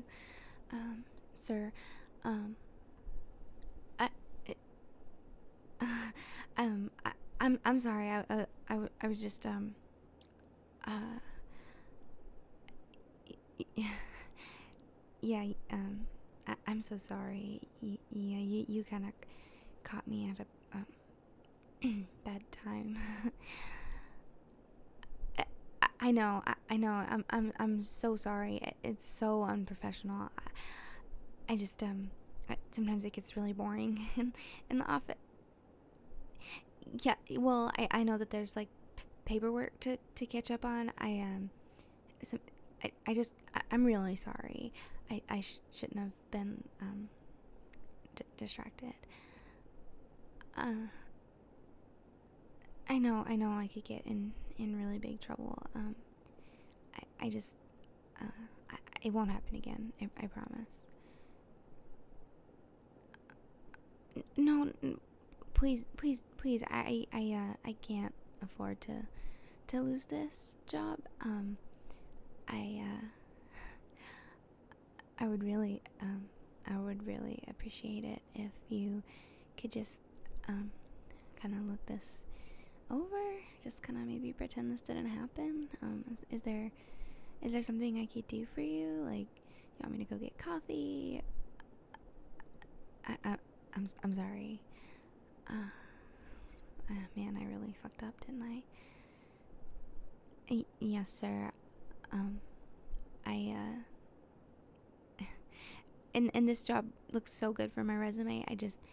you, sir. Um, I, I'm sorry. I was just uh, yeah. I'm so sorry. Yeah, you kind of caught me at a bad time. I know. I know. I'm so sorry. It's so unprofessional. I just sometimes it gets really boring in the office. Yeah. Well, I know that there's like paperwork to catch up on. Some, I'm really sorry. I shouldn't have been distracted. Uh, I know I could get in really big trouble. I just, uh, it won't happen again. I promise. No, please. I can't afford to lose this job. I, I would really, I would really appreciate it if you could just, kind of look this over. Just kind of maybe pretend this didn't happen. Is there something I could do for you? Like, you want me to go get coffee? I, I I'm sorry. Man, I really fucked up, didn't I? Yes, sir. Um, I and this job looks so good for my resume.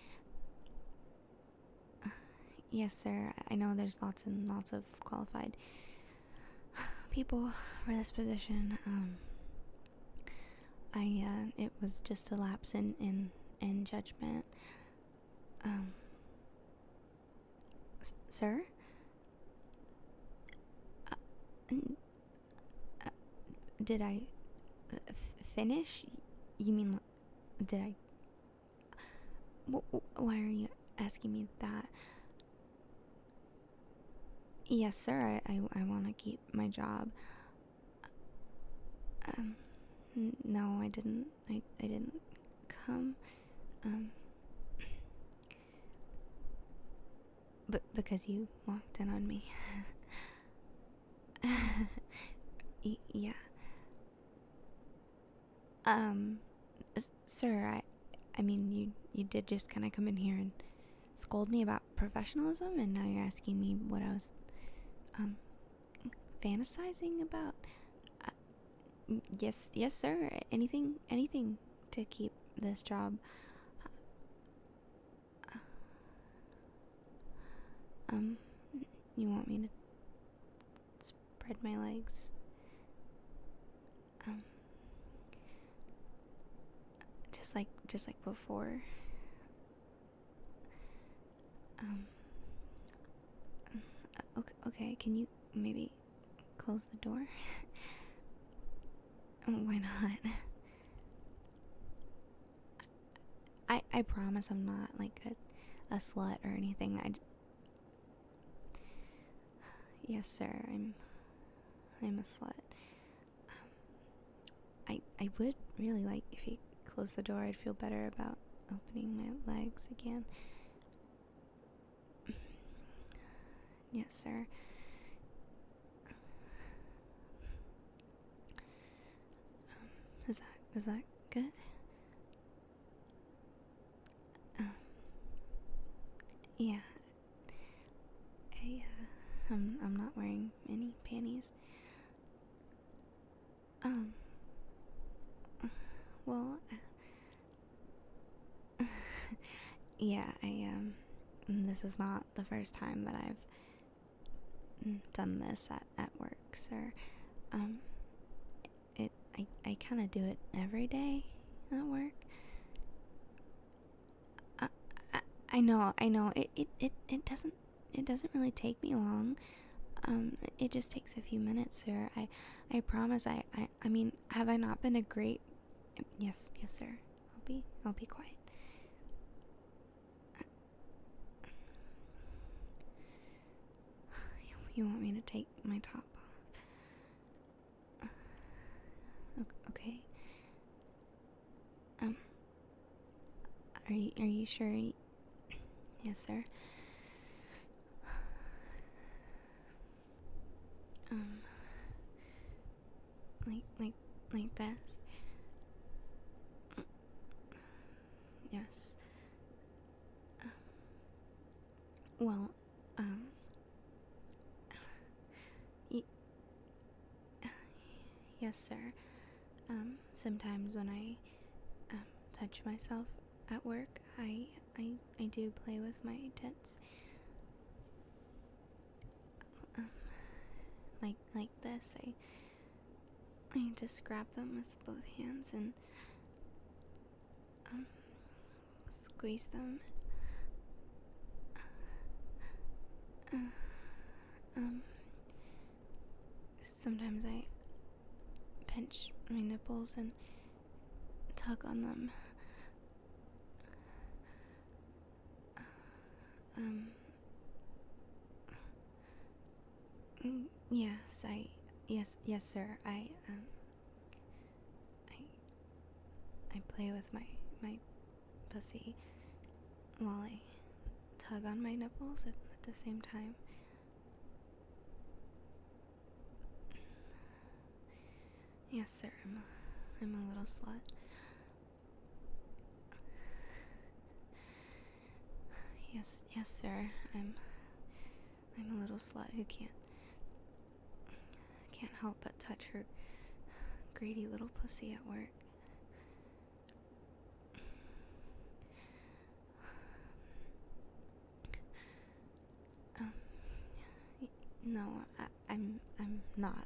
Yes, sir. I know there's lots and lots of qualified people for this position. It was just a lapse in judgment. Um, sir. Uh, did I finish? You mean, did I? Why are you asking me that? Yes, sir. I want to keep my job. Um, no, I didn't. I didn't come. Um, but because you walked in on me. Yeah. Um, sir, I mean, you did just kind of come in here and scold me about professionalism, and now you're asking me what I was, um, fantasizing about. Yes, sir. Anything to keep this job. Um, you want me to spread my legs? Um, just like before. Um, okay. Can you maybe close the door? Why not? I promise I'm not like a slut or anything. Yes, sir. I'm a slut. I would really like if you close the door. I'd feel better about opening my legs again. Yes, sir. Is that good? Um, yeah. I'm not wearing any panties. Um, well, yeah, this is not the first time that I've done this at work, sir. Um, I kind of do it every day at work. Uh, I know. It doesn't really take me long. It just takes a few minutes, sir. I promise. I mean, have I not been a great? Yes, sir. I'll be quiet. You want me to take my top off? Okay. Are you sure? Yes, sir. Um, like like this. Yes. Well, um, y- yes, sir. Sometimes when I touch myself at work, I do play with my tits. Um, like this. I just grab them with both hands and um squeeze them. Uh, um, Sometimes I pinch my nipples and tug on them. Um, yes, yes, sir. I play with my pussy while I tug on my nipples at the same time. Yes, sir. I'm a little slut. Yes, sir. I'm a little slut who can't help but touch her greedy little pussy at work. Um, no, I'm not.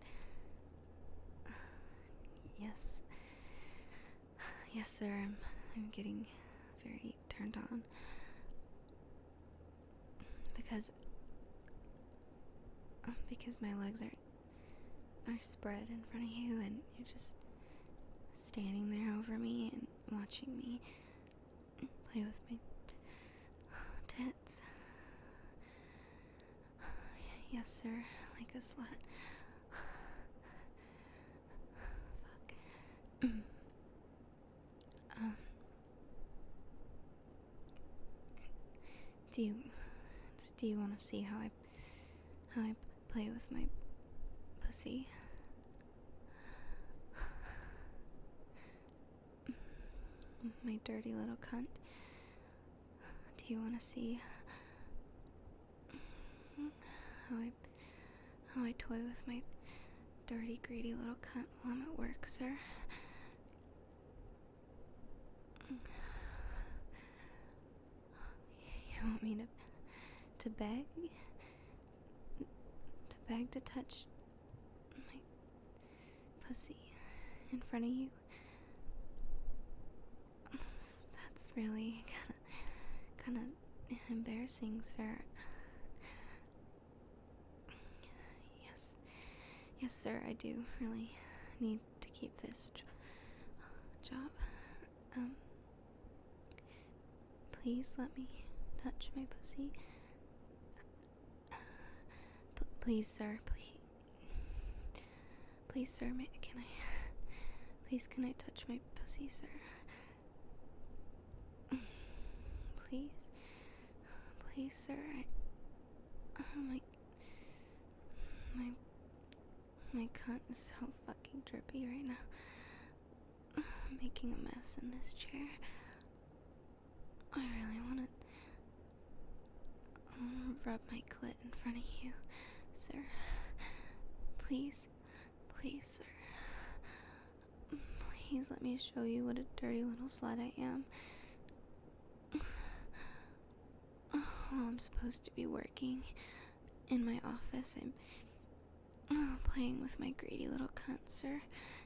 Yes, yes, sir. I'm getting very turned on because my legs are spread in front of you, and you're just standing there over me and watching me play with my tits. Yes, sir, like a slut. Fuck. um, do you want to see how I play with my pussy? My dirty little cunt. Do you want to see how I toy with my dirty, greedy little cunt while I'm at work, sir? You want me to beg? To beg to touch my pussy in front of you? That's really kind of embarrassing, sir. Yes, sir, I do really need to keep this job. Um, please let me touch my pussy. Please, sir, please, sir, can I touch my pussy, sir? Please, sir, my my cunt is so fucking drippy right now. I'm making a mess in this chair. I really want to rub my clit in front of you, sir. Please, sir. Please let me show you what a dirty little slut I am. While I'm supposed to be working in my office, I'm playing with my greedy little cunt, sir.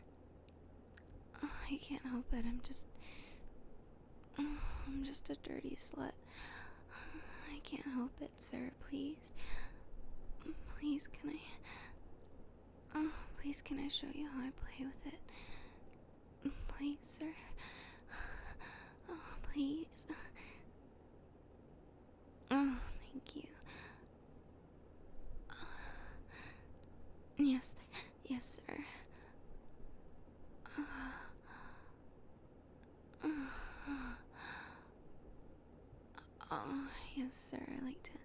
I can't help it. I'm just a dirty slut. I can't help it, sir. Please, can I? Please, can I show you how I play with it? Please, sir. Oh, please. Oh, thank you. Yes, sir. Oh, yes, sir. I like to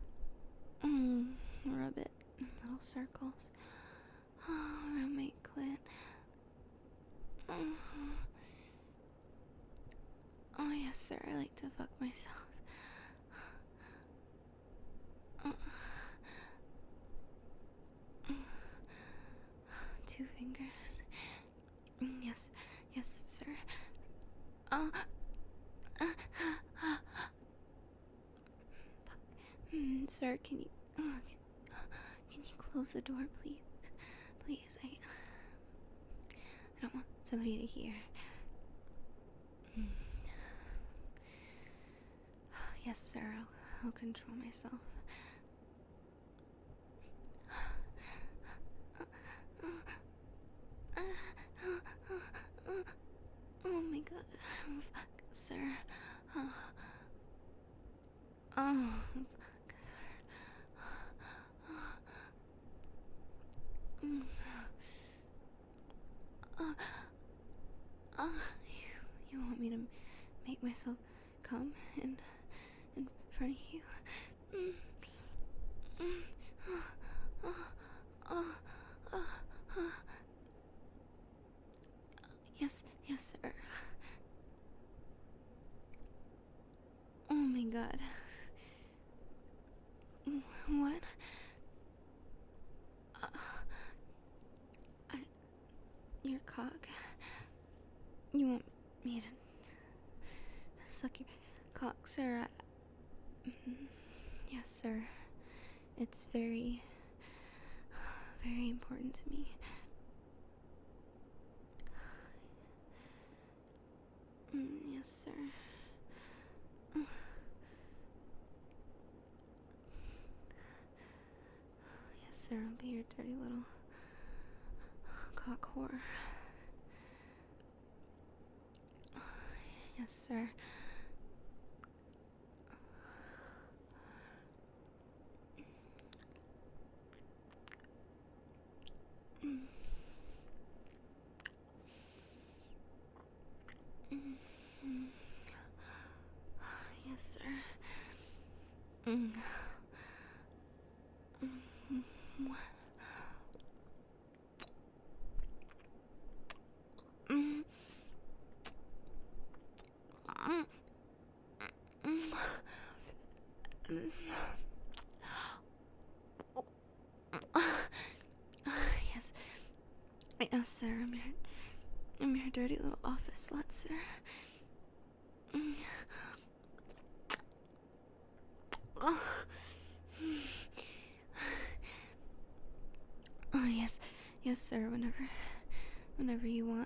rub it in little circles. Oh, around my clit. Oh, oh, yes, sir. I like to fuck myself. Oh, 2 fingers. Yes, yes, sir. Oh, sir, can you close the door, please? Please, I don't want somebody to hear. Yes, sir, I'll control myself. Oh my god. Oh, fuck, sir. Oh, fuck, sir. Uh, you want me to make myself come in front of you? Yes, yes, sir. Oh my god. What? Uh, your cock. You want me to suck your cock, sir? Yes, sir. It's very, very important to me. Yes, sir. Yes, sir. I'll be your dirty little cock whore. Yes, sir. Yes, sir. What? Yes. Yes, sir. I'm your dirty little office slut, sir. Oh, yes. Yes, sir. Whenever you want.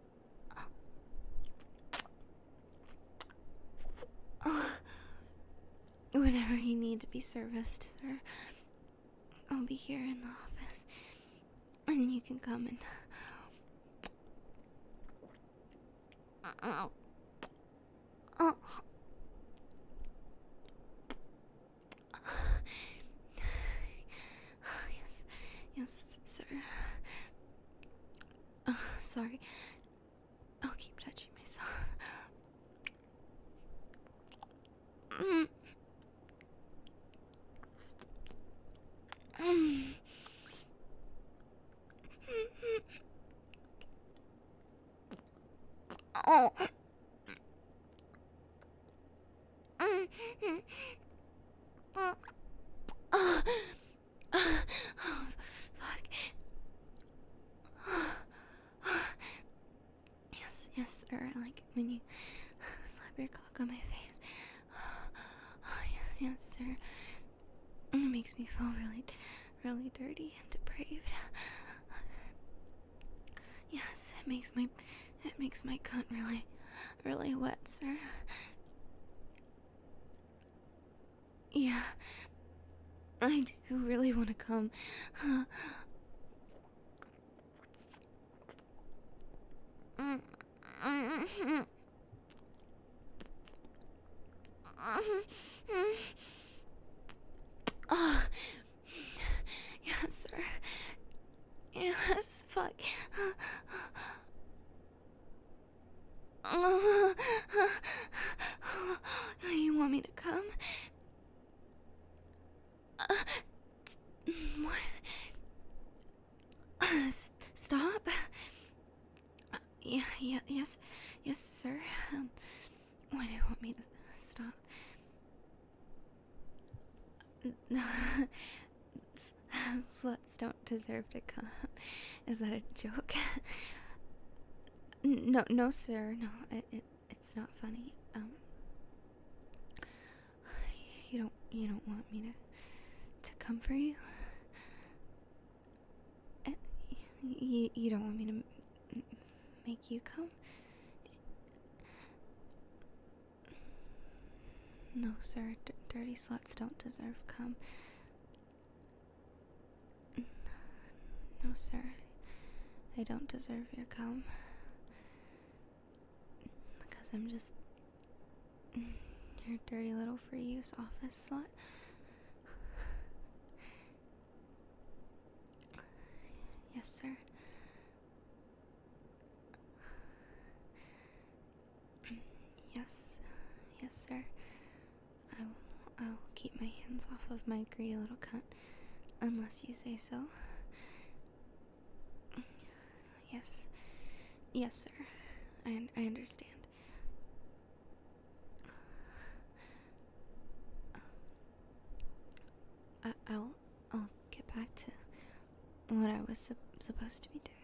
Whenever you need to be serviced, sir, I'll be here in the office. And you can come and... Oh. Yes. Yes, sir. Sorry. I'll keep touching myself. Oh. Oh, fuck. Yes, yes, sir. I like it when you slap your cock on my face. Oh, yes, sir. It makes me feel really, really dirty and depraved. Yes, it makes my cunt really, really wet, sir. Yeah, I do really want to come. Oh, yes, sir. Yes, fuck. You want me to come? What? Stop. Yes, yes, sir. Why do you want me to stop? No, sluts don't deserve to come. Is that a joke? No, no, sir. No, it's not funny. You don't want me to come for you. Uh, you don't want me to make you come. No, sir. Dirty sluts don't deserve cum. No, sir. I don't deserve your cum. Because I'm just your dirty little free use office slut. Yes, sir. Yes. Yes, sir. I'll keep my hands off of my greedy little cunt. Unless you say so. Yes. Yes, sir. I understand. I'll get back to what I was supposed to be doing.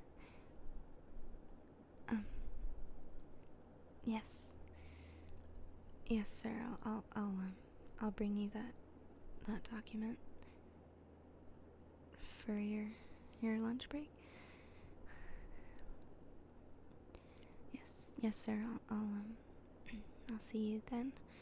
Yes. Yes, sir. I'll bring you that document for your lunch break. Yes, sir. I'll see you then.